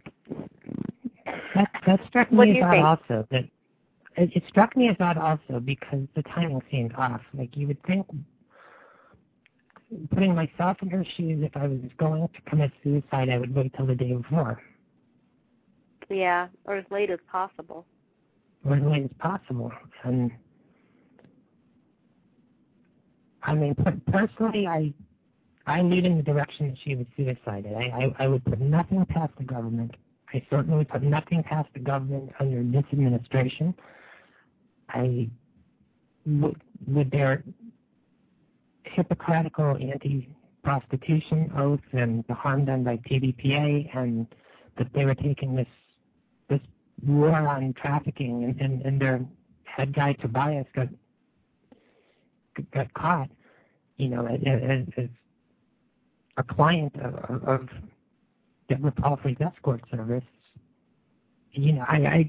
That, that struck What me do you as think? odd also. That it, it struck me as odd also because the timing seemed off. Like you would think, putting myself in her shoes, if I was going to commit suicide, I would wait till the day before. Yeah, or as late as possible. way as possible. And I mean, personally, I I lead in the direction that she was suicided. I, I, I would put nothing past the government. I certainly would put nothing past the government under this administration. I would, with their hypocritical anti-prostitution oath and the harm done by T V P A, and that they were taking this this war on trafficking, and, and, and their head guy Tobias got got caught, you know, as, as a client of, of Deborah Palfrey's escort service. You know, I I,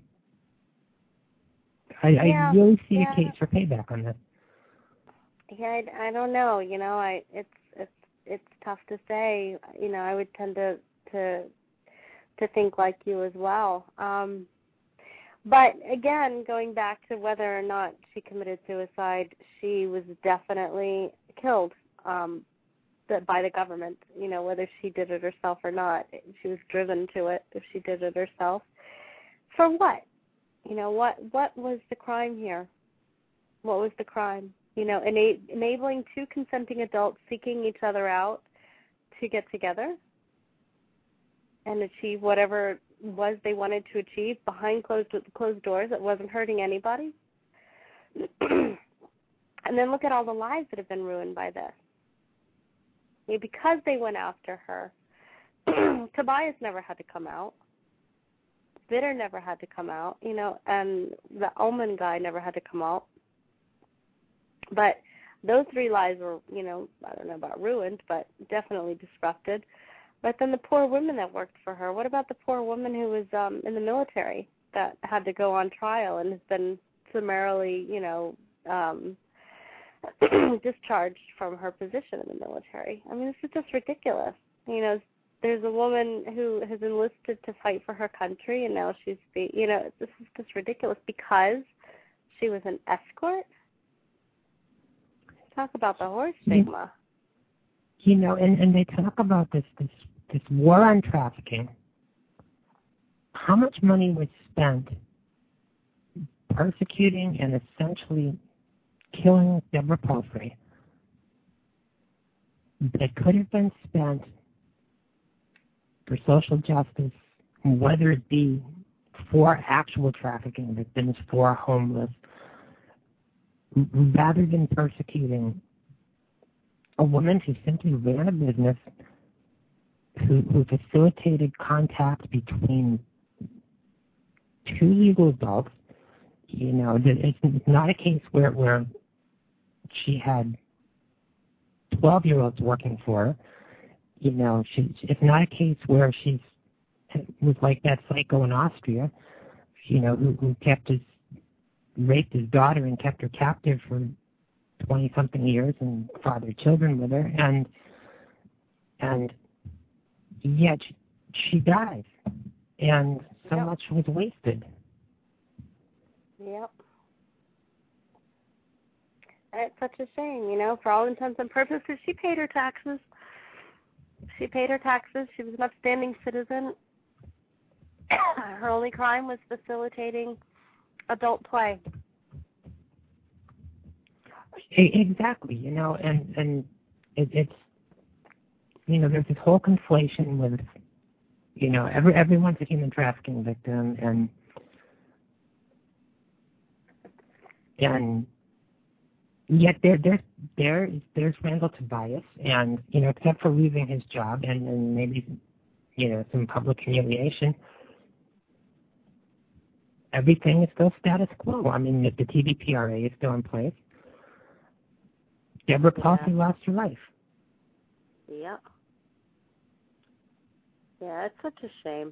I, yeah, I really see yeah. a case for payback on this. Yeah, I, I don't know. You know, I it's it's it's tough to say. You know, I would tend to to to think like you as well. Um, but again, going back to whether or not she committed suicide, she was definitely killed um, by the government. You know, whether she did it herself or not, she was driven to it. If she did it herself, for what? You know, what what was the crime here? What was the crime? You know, ena- enabling two consenting adults seeking each other out to get together and achieve whatever was they wanted to achieve behind closed closed doors that wasn't hurting anybody. And then look at all the lives that have been ruined by this. I mean, because they went after her, Tobias never had to come out. Bitter never had to come out, you know, and the Ullman guy never had to come out. But those three lives were, you know, I don't know about ruined, but definitely disrupted. But then the poor women that worked for her, what about the poor woman who was um, in the military that had to go on trial and has been summarily, you know, um, discharged from her position in the military? I mean, this is just ridiculous. You know, there's a woman who has enlisted to fight for her country, and now she's, be, you know, this is just ridiculous because she was an escort. Talk about the horse stigma. You know, and, and they talk about this, this this war on trafficking. How much money was spent persecuting and essentially killing Deborah Palfrey that could have been spent for social justice, whether it be for actual trafficking victims, for homeless, rather than persecuting a woman who simply ran a business, who, who facilitated contact between two legal adults. You know, it's not a case where, where she had twelve-year-olds working for her. You know, she, it's not a case where she's was like that psycho in Austria, you know, who, who kept his raped his daughter and kept her captive for twenty-something years and fathered children with her, and and yet she, she dies, and so yep. much was wasted. Yep. And it's such a shame, you know, for all intents and purposes, she paid her taxes. She paid her taxes. She was an upstanding citizen. Her only crime was facilitating adult play. Exactly, you know, and and it, it's, you know, there's this whole conflation with, you know, every everyone's a human trafficking victim, and and yet there there there there's Randall Tobias, and you know, except for losing his job and, and maybe, you know, some public humiliation, everything is still status quo. I mean, the, the T V P R A is still in place. Deborah Palfrey yeah. lost her life. Yeah. Yeah, it's such a shame.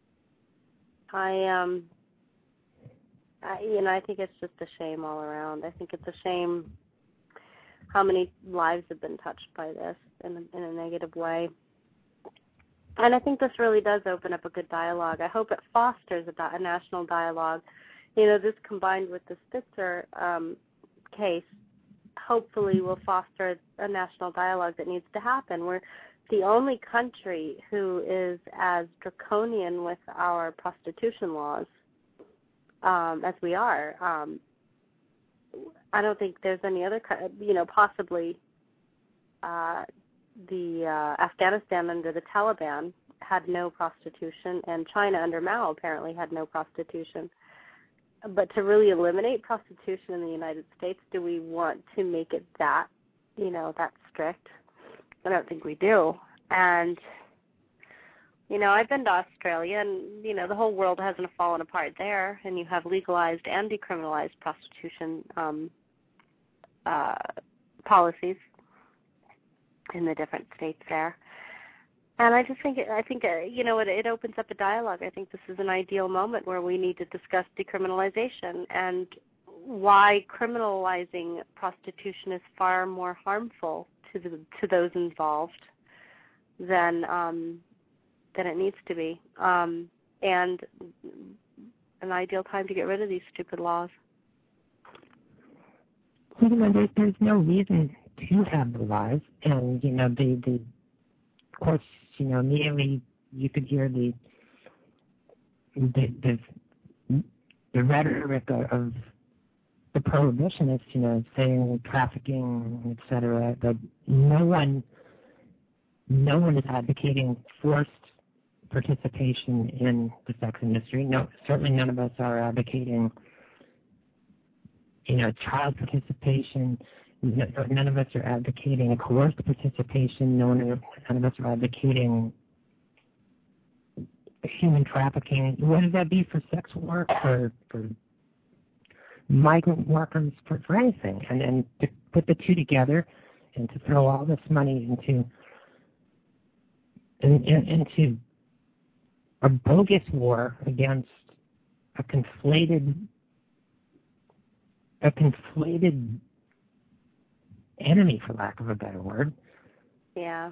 I um, I, you know, I think it's just a shame all around. I think it's a shame how many lives have been touched by this in a, in a negative way. And I think this really does open up a good dialogue. I hope it fosters a, di- a national dialogue. You know, this combined with the Spitzer um, case hopefully will foster a national dialogue that needs to happen. We're the only country who is as draconian with our prostitution laws um, as we are. Um, I don't think there's any other, you know, possibly uh, the uh, Afghanistan under the Taliban had no prostitution, and China under Mao apparently had no prostitution. But to really eliminate prostitution in the United States, do we want to make it that, you know, that strict? I don't think we do. And, you know, I've been to Australia, and, you know, the whole world hasn't fallen apart there, and you have legalized and decriminalized prostitution um, uh, policies in the different states there. And I just think, I think uh, you know, it, it opens up a dialogue. I think this is an ideal moment where we need to discuss decriminalization and why criminalizing prostitution is far more harmful to the to those involved than um, than it needs to be, um, and an ideal time to get rid of these stupid laws. You know, there's, there's no reason to have the laws, and you know, the the of course, you know, immediately you could hear the the the, the rhetoric of, of the prohibitionists, you know, saying trafficking, et cetera. But no one, no one is advocating forced participation in the sex industry. No, certainly none of us are advocating, you know, child participation. None of us are advocating coerced participation. No one, none of us are advocating human trafficking. Whether that be for sex work, for for migrant workers, for, for anything. And then to put the two together and to throw all this money into in, in, into a bogus war against a conflated a conflated enemy, for lack of a better word. Yeah.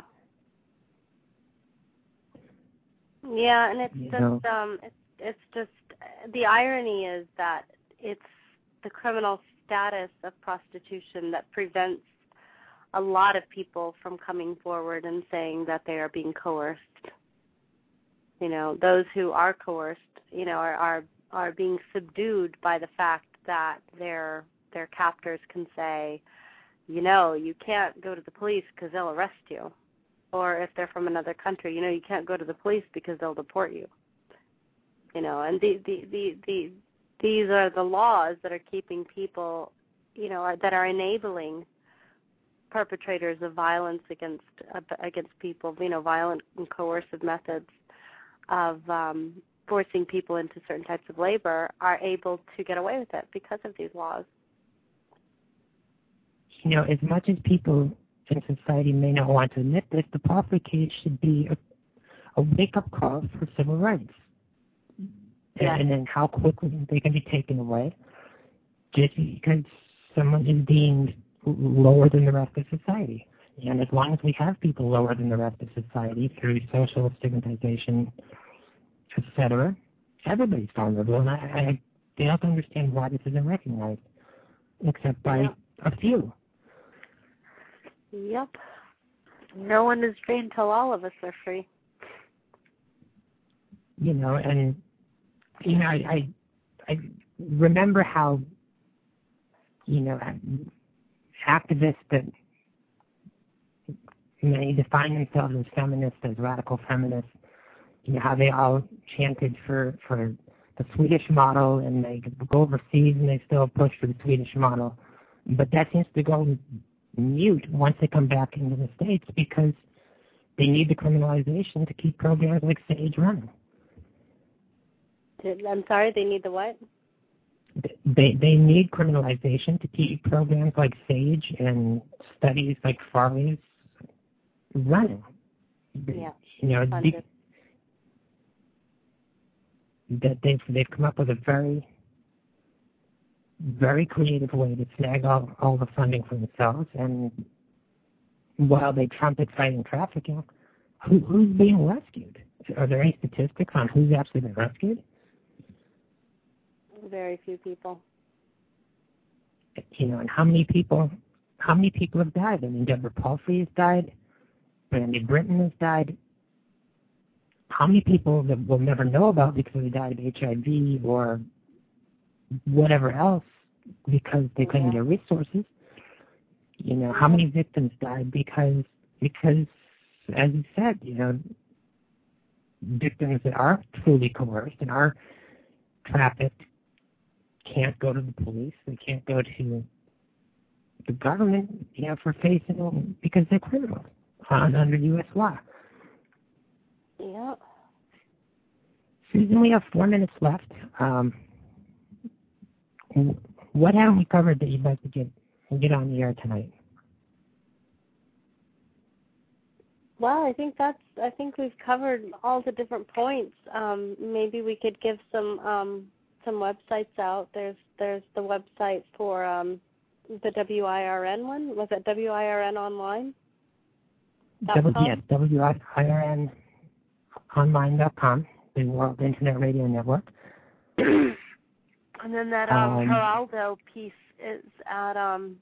Yeah, and it's you just know. um it's it's just the irony is that it's the criminal status of prostitution that prevents a lot of people from coming forward and saying that they are being coerced. You know, those who are coerced, you know, are are, are being subdued by the fact that their their captors can say, you know, you can't go to the police because they'll arrest you. Or if they're from another country, you know, you can't go to the police because they'll deport you. You know, and the, the, the, the, these are the laws that are keeping people, you know, are, that are enabling perpetrators of violence against uh, against people, you know, violent and coercive methods of um, forcing people into certain types of labor are able to get away with it because of these laws. You know, as much as people in society may not want to admit this, the Palfrey case should be a, a wake-up call for civil rights. Yeah. And then how quickly they can be taken away just because someone is deemed lower than the rest of society. And as long as we have people lower than the rest of society through social stigmatization, et cetera, everybody's vulnerable. And I, I fail to understand why this isn't recognized, except by yeah. a few. Yep. No one is free until all of us are free. You know, and, you know, I, I, I remember how, you know, activists that many define themselves as feminists, as radical feminists, you know, how they all chanted for, for the Swedish model, and they go overseas and they still push for the Swedish model. But that seems to go mute once they come back into the States because they need the criminalization to keep programs like SAGE running. I'm sorry, they need the what? They they need criminalization to keep programs like SAGE and studies like Farley's running. Yeah. You know, the, that they've they've come up with a very very creative way to snag all, all the funding for themselves, and while they trumpet fighting trafficking, who, who's being rescued? Are there any statistics on who's actually been rescued? Very few people. You know, and how many people? How many people have died? I mean, Deborah Palfrey has died. Brandy Britton has died. How many people that we'll never know about because they died of H I V or whatever else because they couldn't Yeah. get resources. You know, how many victims died because, because, as you said, you know, victims that are truly coerced and are trafficked can't go to the police. They can't go to the government, you know, for facing, because they're criminals on, under U S law. Yeah. Susan, we have four minutes left. Um, what haven't we covered that you'd like to get get on the air tonight? Well, I think that's. I think we've covered all the different points. Um, maybe we could give some um, some websites out. There's there's the website for um, the W I R N one. Was it W I R N online? W, yes, W I R N online dot com, the World Internet Radio Network. And then that um, um, Geraldo piece is at um,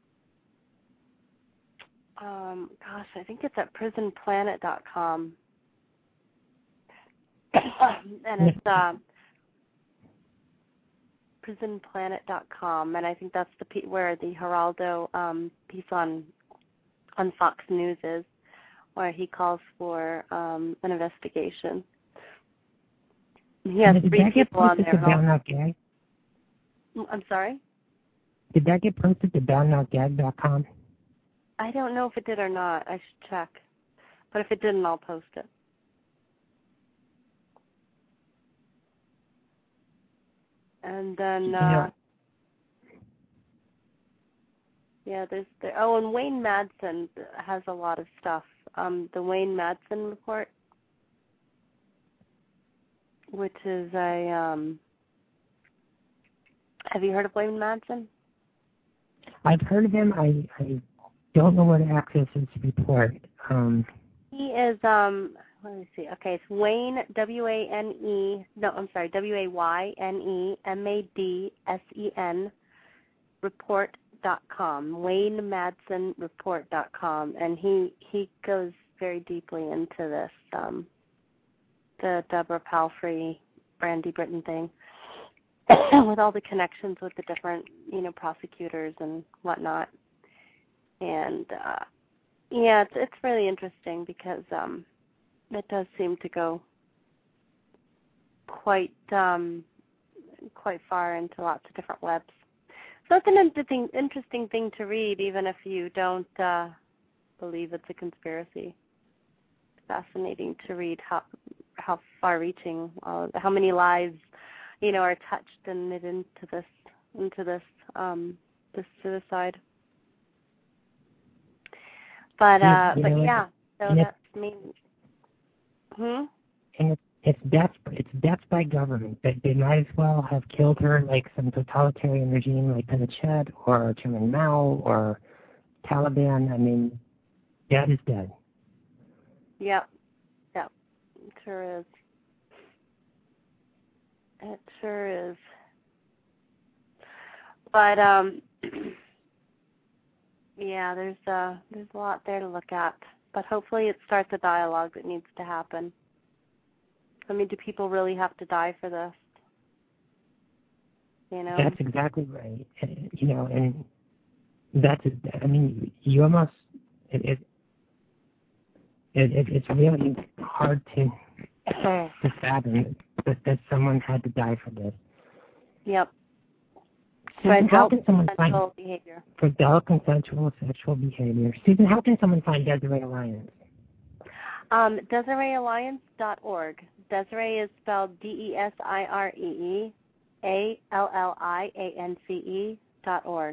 um, gosh, I think it's at prison planet dot com, and it's uh, prison planet dot com, and I think that's the pe- where the Geraldo um, piece on on Fox News is, where he calls for um, an investigation. He has did three that get people on posted there. to Bound Not Gag? I'm sorry? Did that get posted to bound not gag dot com? I don't know if it did or not. I should check. But if it didn't, I'll post it. And then, uh, Yeah. yeah, there's, there, oh, and Wayne Madsen has a lot of stuff. Um, the Wayne Madsen report, which is a, um, have you heard of Wayne Madsen? I've heard of him. I, I don't know where to access his report. Um, He is, um, let me see. Okay, it's Wayne, W A N E, no, I'm sorry, W A Y N E M A D S E N, report dot com, Wayne Madsen report dot com, and he, he goes very deeply into this, um, the Deborah Palfrey, Brandy Britton thing, with all the connections with the different, you know, prosecutors and whatnot. And, uh, yeah, it's it's really interesting because um, it does seem to go quite um, quite far into lots of different webs. So it's an interesting interesting thing to read, even if you don't uh, believe it's a conspiracy. It's fascinating to read how how far-reaching, uh, how many lives, you know, are touched and knit into this into this um, this suicide. But uh, you but know, yeah, so that's me. Hmm. And it's it's death. It's death by government. They they might as well have killed her like some totalitarian regime like Pinochet or Chairman Mao or Taliban. I mean, dead is dead. Yep. Yep. It sure is. It sure is. But um. Yeah, there's uh, there's a lot there to look at, but hopefully it starts a dialogue that needs to happen. I mean, do people really have to die for this? You know? That's exactly right. And, you know, and that's, I mean, you almost, it, it, it, it it's really hard to, to fathom that, that someone had to die for this. Yep. Susan, how can someone find behavior. For adult consensual sexual behavior? Susan, how can someone find Desiree Alliance? Um, Desiree Alliance dot org. Desiree is spelled D E S I R E E A L L I A N C E dot org.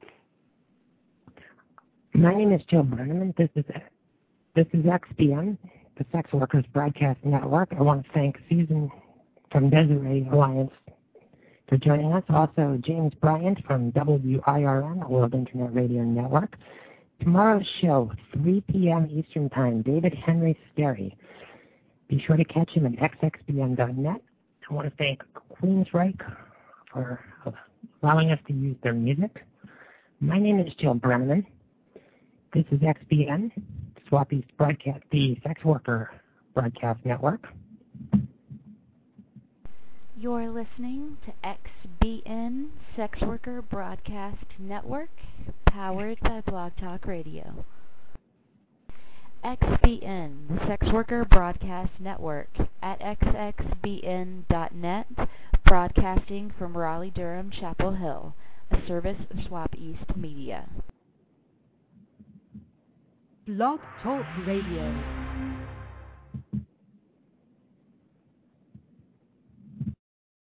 My name is Joe Brenneman. This is this is X B N, the Sex Workers Broadcast Network. I want to thank Susan from Desiree Alliance for joining us. Also, James Bryant from W I R N, the World Internet Radio Network. Tomorrow's show, three p.m. Eastern Time, David Henry Sterry. Be sure to catch him at x x b n dot net. I want to thank Queensryche for allowing us to use their music. My name is Jill Brenneman. This is X B N, Swappy's broadcast, the Sex Worker Broadcast Network. You're listening to X B N Sex Worker Broadcast Network, powered by Blog Talk Radio. X B N, the Sex Worker Broadcast Network, at x x b n dot net, broadcasting from Raleigh, Durham, Chapel Hill, a service of Swap East Media. Blog Talk Radio.